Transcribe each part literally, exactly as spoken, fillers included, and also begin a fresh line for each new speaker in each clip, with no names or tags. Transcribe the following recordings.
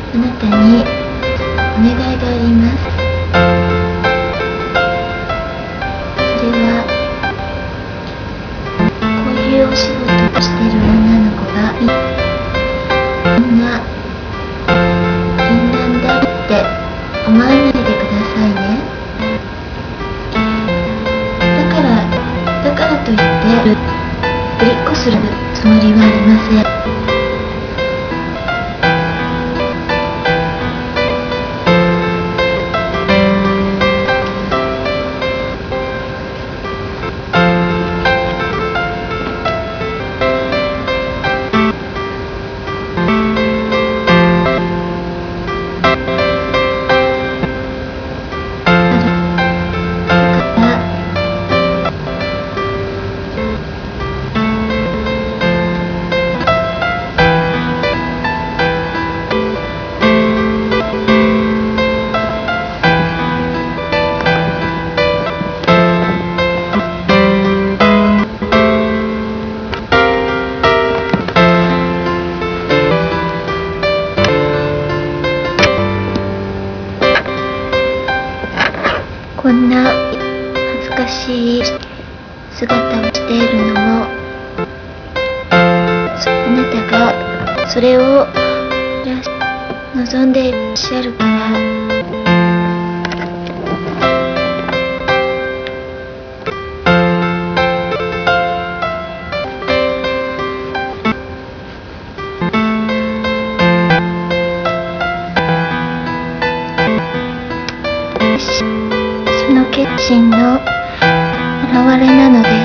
あなたにお願いがあります。それはこういうお仕事をしている女の子がみんな禁断だって思わないでくださいね。だからだからといってぶりっこするつもりはありません。こんな恥ずかしい姿をしているのもあなたがそれを望んでいらっしゃるから。その決心の表れなのです。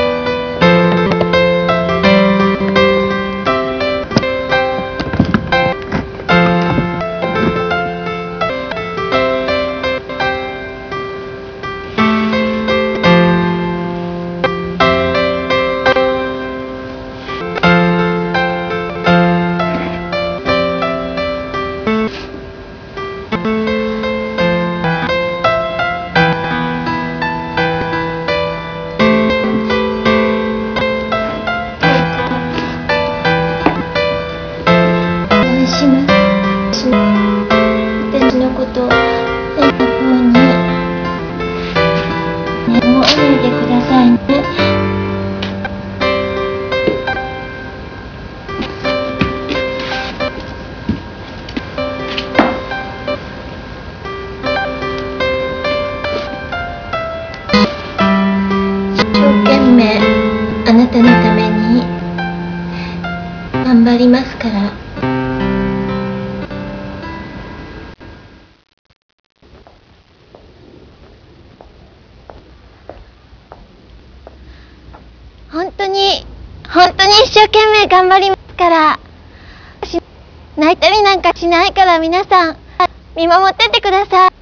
します私のこと変な風に、ね、思わないでくださいね。一生懸命あなたのために頑張りますから。本当に本当に一生懸命頑張りますから、泣いたりなんかしないから、皆さん見守っててください。